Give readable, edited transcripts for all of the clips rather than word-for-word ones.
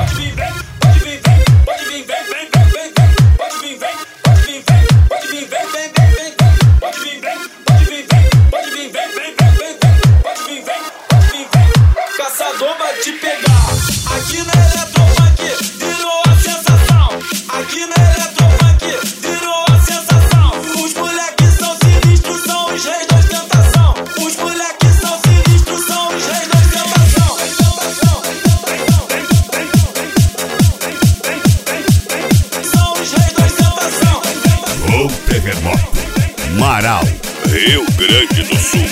pode vir, vem, pode vir, vem, pode vir, vem, vem, vem, vem, vem, pode vir, vem, pode vir, vem, pode vir, vem, vem, vem, vem, pode vir, vem, pode vir, vem, pode vir, vem, vem, vem, vem, pode vir, vem, pode vir, vem. Caçador vai te pegar. Aqui na Eletrofunk virou a sensação. Aqui na Eletrofunk virou a sensação. Os moleques são sinistros, são os reis da ostentação. Os moleques são sinistros, são os reis da ostentação. São os reis da ostentação. O terremoto, Marau, Rio Grande do Sul.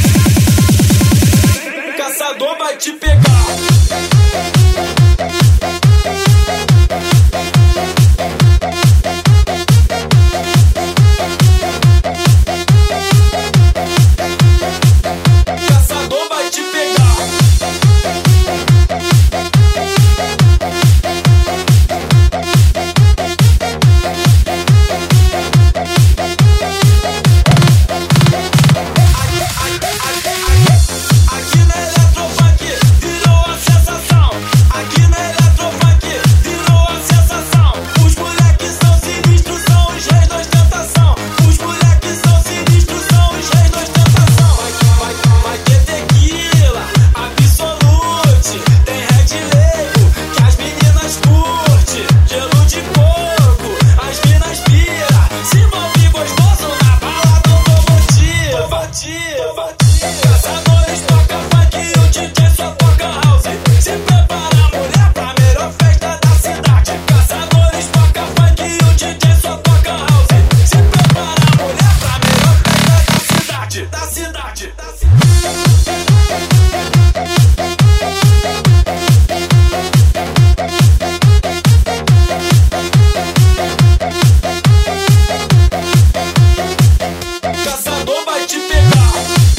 Caçador vai te pegar. Caçador vai te pegar. Aqui na Eletrofunk virou a sensação. Aqui na Eletrofunk virou a sensação. Os moleques são sinistros, são os reis da ostentação. Os moleques são sinistros, são os reis da ostentação. Vai ter tequila, Absolute, tem Red Label, que as meninas curte. Gelo de coco, as minas pira. Se envolve gostoso na balada automotiva. Caçadores toca funk e o DJ só toca house. Se prepara, mulher, pra melhor festa da cidade. Caçadores toca funk e o DJ só toca house. Se prepara, mulher, pra melhor festa da cidade. Caçador vai te pegar.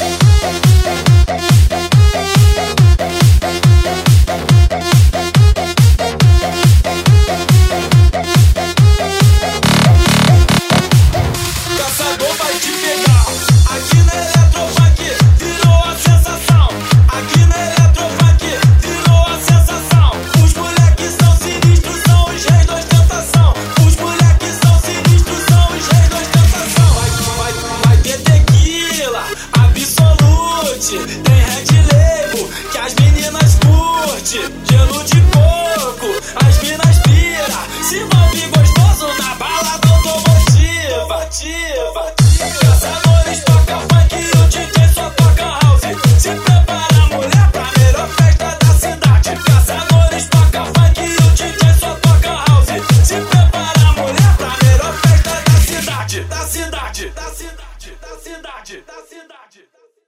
Caçador vai te pegar. Aqui na Eletrofunk virou a sensação. Aqui na Eletrofunk virou a sensação. Os moleques são sinistros, são os reis da ostentação. Os moleques são sinistros, são os reis da ostentação. Vai ter tequila, Absolute, tem Red Label, que as meninas curte. Gelo de coco, as minas pira. Se envolve gostoso na balada automotiva. Caçadores toca funk e o DJ só toca house. Se prepara, mulher, pra melhor festa da cidade. Caçadores toca funk e o DJ só toca house. Se prepara, mulher, pra melhor festa da cidade.